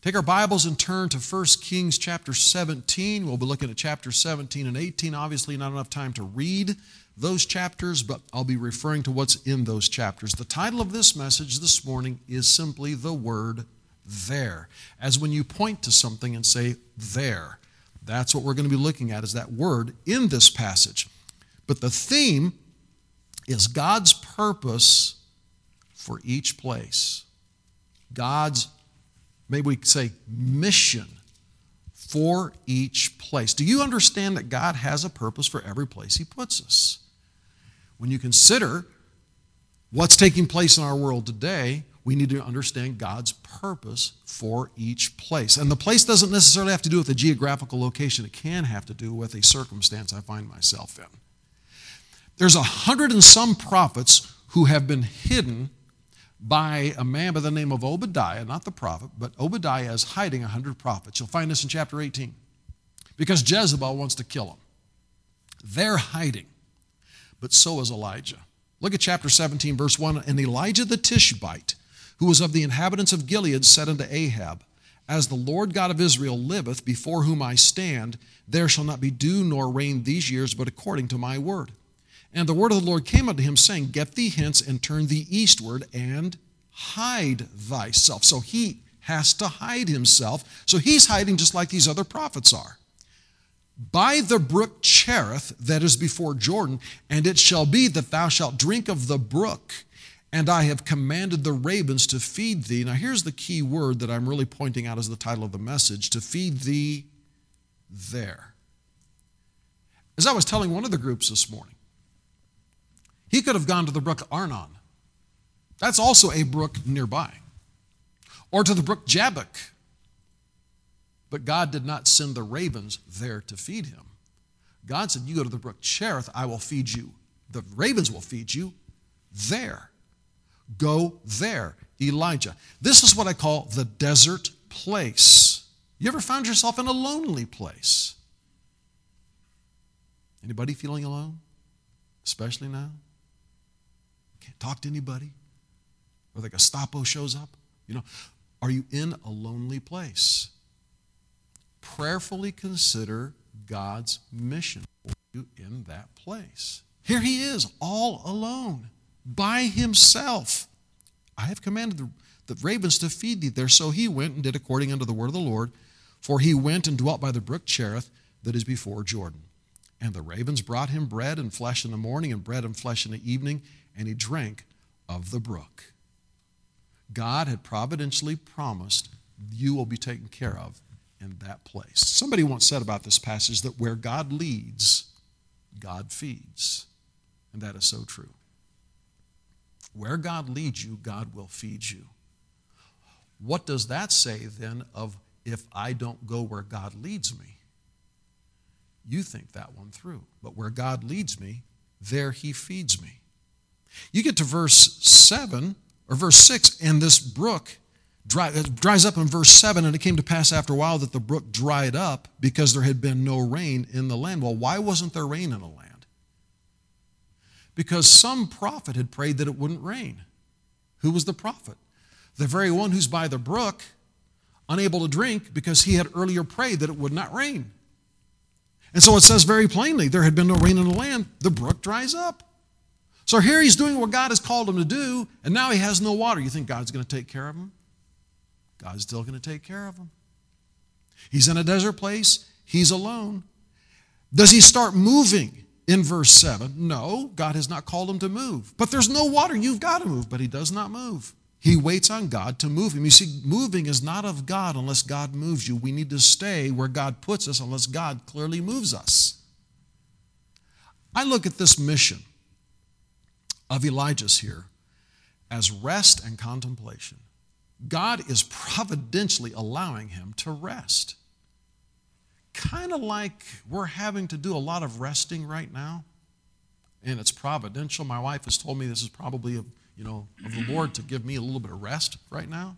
Take our Bibles and turn to 1 Kings chapter 17. We'll be looking at chapter 17 and 18. Obviously, not enough time to read those chapters, but I'll be referring to what's in those chapters. The title of this message this morning is simply the word there. As when you point to something and say, there. That's what we're going to be looking at, is that word in this passage. But the theme is God's purpose for each place. God's, maybe we could say, mission for each place. Do you understand that God has a purpose for every place He puts us? When you consider what's taking place in our world today, we need to understand God's purpose for each place. And the place doesn't necessarily have to do with a geographical location. It can have to do with a circumstance I find myself in. There's 100 and some prophets who have been hidden by a man by the name of Obadiah, not the prophet, but Obadiah is hiding 100 prophets. You'll find this in chapter 18. Because Jezebel wants to kill them. They're hiding. But so is Elijah. Look at chapter 17, verse 1. And Elijah the Tishbite, who was of the inhabitants of Gilead, said unto Ahab, As the Lord God of Israel liveth, before whom I stand, there shall not be dew nor rain these years, but according to my word. And the word of the Lord came unto him, saying, Get thee hence, and turn thee eastward, and hide thyself. So he has to hide himself. So he's hiding just like these other prophets are. By the brook Cherith that is before Jordan, and it shall be that thou shalt drink of the brook, and I have commanded the ravens to feed thee. Now here's the key word that I'm really pointing out as the title of the message, to feed thee there. As I was telling one of the groups this morning, he could have gone to the brook Arnon. That's also a brook nearby. Or to the brook Jabbok. But God did not send the ravens there to feed him. God said, you go to the brook Cherith, I will feed you. The ravens will feed you there. Go there, Elijah. This is what I call the desert place. You ever found yourself in a lonely place? Anybody feeling alone? Especially now? Can't talk to anybody? Or the Gestapo shows up? Are you in a lonely place? Prayerfully consider God's mission for you in that place. Here he is, all alone, by himself. I have commanded the ravens to feed thee there. So he went and did according unto the word of the Lord, for he went and dwelt by the brook Cherith that is before Jordan. And the ravens brought him bread and flesh in the morning, and bread and flesh in the evening, and he drank of the brook. God had providentially promised you will be taken care of in that place. Somebody once said about this passage that where God leads, God feeds. And that is so true. Where God leads you, God will feed you. What does that say then of if I don't go where God leads me? You think that one through. But where God leads me, there he feeds me. You get to verse 7 or verse 6, and this brook dries up in verse 7, and it came to pass after a while that the brook dried up because there had been no rain in the land. Well, why wasn't there rain in the land? Because some prophet had prayed that it wouldn't rain. Who was the prophet? The very one who's by the brook, unable to drink because he had earlier prayed that it would not rain. And so it says very plainly, there had been no rain in the land, the brook dries up. So here he's doing what God has called him to do, and now he has no water. You think God's going to take care of him? God's still going to take care of him. He's in a desert place. He's alone. Does he start moving in verse 7? No, God has not called him to move. But there's no water. You've got to move. But he does not move. He waits on God to move him. You see, moving is not of God unless God moves you. We need to stay where God puts us unless God clearly moves us. I look at this mission of Elijah's here as rest and contemplation. God is providentially allowing him to rest. Kind of like we're having to do a lot of resting right now. And it's providential. My wife has told me this is probably of the Lord to give me a little bit of rest right now.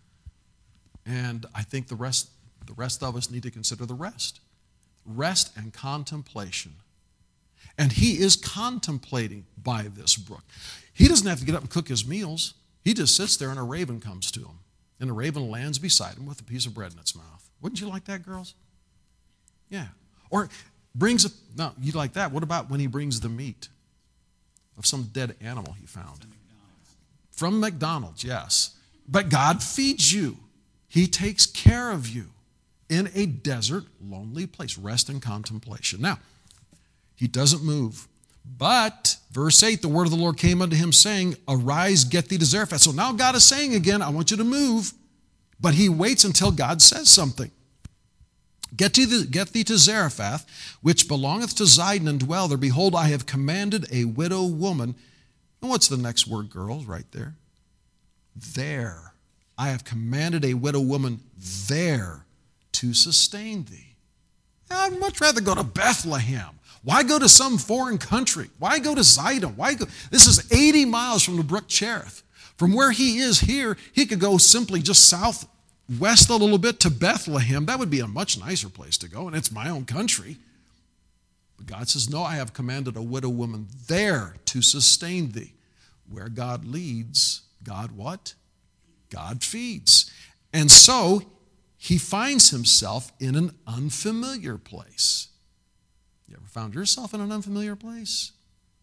And I think the rest of us need to consider the rest. Rest and contemplation. And he is contemplating by this brook. He doesn't have to get up and cook his meals. He just sits there and a raven comes to him. and a raven lands beside him with a piece of bread in its mouth. Wouldn't you like that, girls? Yeah. Or no, you'd like that. What about when he brings the meat of some dead animal he found? From McDonald's, yes. But God feeds you. He takes care of you in a desert, lonely place. Rest and contemplation. Now, he doesn't move. But, verse 8, the word of the Lord came unto him, saying, Arise, get thee to Zarephath. So now God is saying again, I want you to move. But he waits until God says something. Get thee to Zarephath, which belongeth to Zidon, and dwell there. Behold, I have commanded a widow woman. And what's the next word, girls, right there? There. I have commanded a widow woman there to sustain thee. I'd much rather go to Bethlehem. Why go to some foreign country? Why go to Zidon? Why go? This is 80 miles from the brook Cherith. From where he is here, he could go simply just southwest a little bit to Bethlehem. That would be a much nicer place to go, and it's my own country. But God says, no, I have commanded a widow woman there to sustain thee. Where God leads, God what? God feeds. And so he finds himself in an unfamiliar place. You ever found yourself in an unfamiliar place?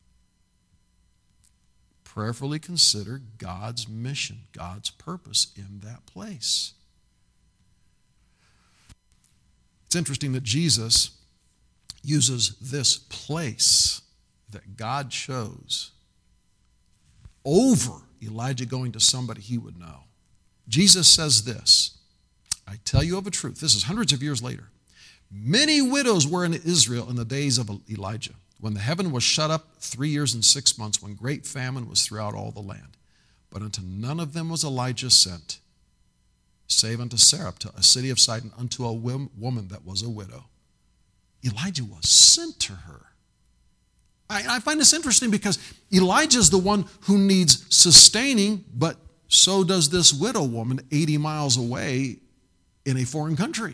Prayerfully consider God's mission, God's purpose in that place. It's interesting that Jesus uses this place that God chose over Elijah going to somebody he would know. Jesus says this, I tell you of a truth. This is hundreds of years later. Many widows were in Israel in the days of Elijah, when the heaven was shut up 3 years and 6 months, when great famine was throughout all the land. But unto none of them was Elijah sent, save unto Sarepta, a city of Sidon, unto a woman that was a widow. Elijah was sent to her. I find this interesting because Elijah is the one who needs sustaining, but so does this widow woman 80 miles away in a foreign country.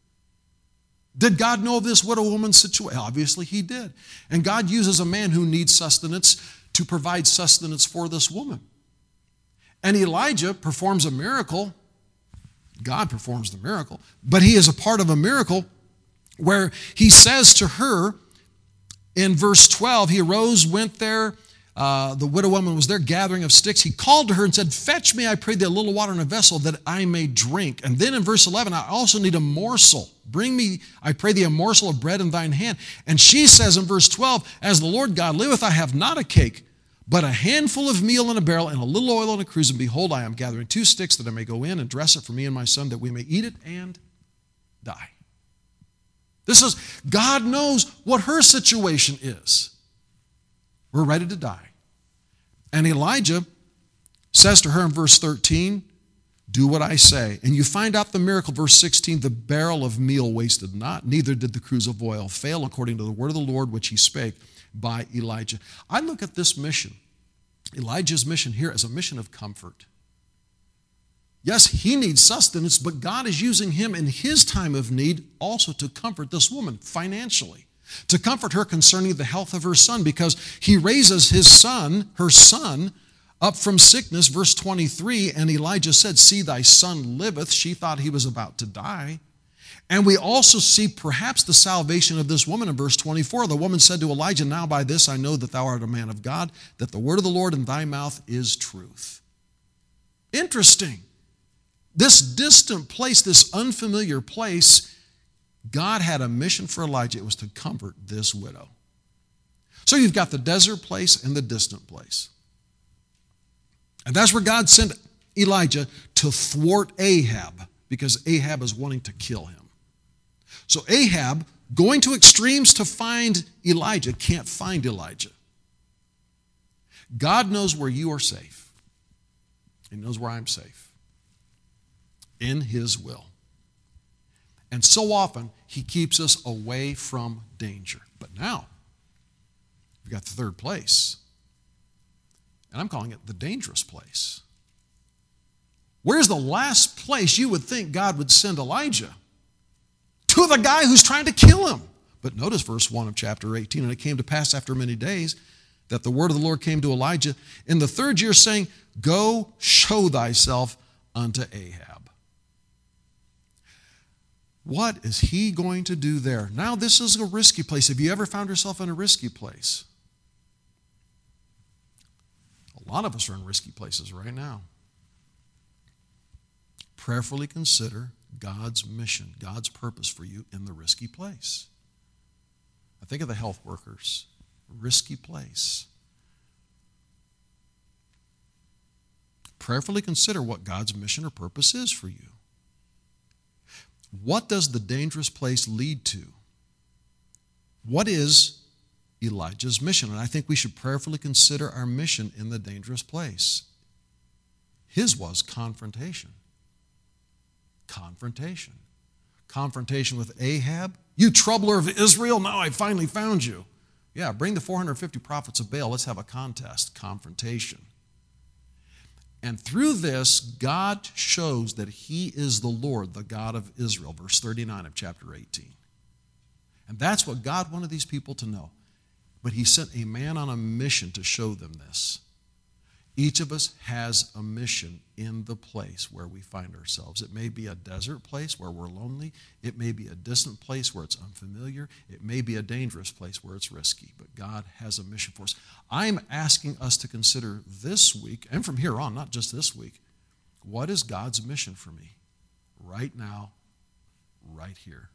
Did God know of this widow woman's situation? Obviously he did. And God uses a man who needs sustenance to provide sustenance for this woman. And Elijah performs a miracle. God performs the miracle. But he is a part of a miracle where he says to her in verse 12, he arose, went there. The widow woman was there gathering of sticks. He called to her and said, Fetch me, I pray thee, a little water in a vessel that I may drink. And then in verse 11, I also need a morsel. Bring me, I pray thee, a morsel of bread in thine hand. And she says in verse 12, As the Lord God liveth, I have not a cake, but a handful of meal in a barrel and a little oil in a cruse. And behold, I am gathering 2 sticks that I may go in and dress it for me and my son, that we may eat it and die. This is, God knows what her situation is. We're ready to die. And Elijah says to her in verse 13, do what I say. And you find out the miracle, verse 16, the barrel of meal wasted not, neither did the cruse of oil fail, according to the word of the Lord which he spake by Elijah. I look at this mission, Elijah's mission here, as a mission of comfort. Yes, he needs sustenance, but God is using him in his time of need also to comfort this woman financially, to comfort her concerning the health of her son, because he raises his son, her son, up from sickness, verse 23, and Elijah said, See, thy son liveth. She thought he was about to die. And we also see perhaps the salvation of this woman in verse 24. The woman said to Elijah, Now by this I know that thou art a man of God, that the word of the Lord in thy mouth is truth. Interesting. This distant place, this unfamiliar place, God had a mission for Elijah. It was to comfort this widow. So you've got the desert place and the distant place. And that's where God sent Elijah to thwart Ahab, because Ahab is wanting to kill him. So Ahab, going to extremes to find Elijah, can't find Elijah. God knows where you are safe. He knows where I'm safe. In his will. And so often, he keeps us away from danger. But now, we've got the third place. And I'm calling it the dangerous place. Where's the last place you would think God would send Elijah? To the guy who's trying to kill him. But notice verse 1 of chapter 18. And it came to pass after many days that the word of the Lord came to Elijah in the 3rd year, saying, Go, show thyself unto Ahab. What is he going to do there? Now, this is a risky place. Have you ever found yourself in a risky place? A lot of us are in risky places right now. Prayerfully consider God's mission, God's purpose for you in the risky place. I think of the health workers. Risky place. Prayerfully consider what God's mission or purpose is for you. What does the dangerous place lead to? What is Elijah's mission? And I think we should prayerfully consider our mission in the dangerous place. His was confrontation. Confrontation. Confrontation with Ahab. You troubler of Israel, now I finally found you. Yeah, bring the 450 prophets of Baal. Let's have a contest. Confrontation. And through this, God shows that he is the Lord, the God of Israel. Verse 39 of chapter 18. And that's what God wanted these people to know. But he sent a man on a mission to show them this. Each of us has a mission in the place where we find ourselves. It may be a desert place where we're lonely. It may be a distant place where it's unfamiliar. It may be a dangerous place where it's risky. But God has a mission for us. I'm asking us to consider this week, and from here on, not just this week, what is God's mission for me right now, right here?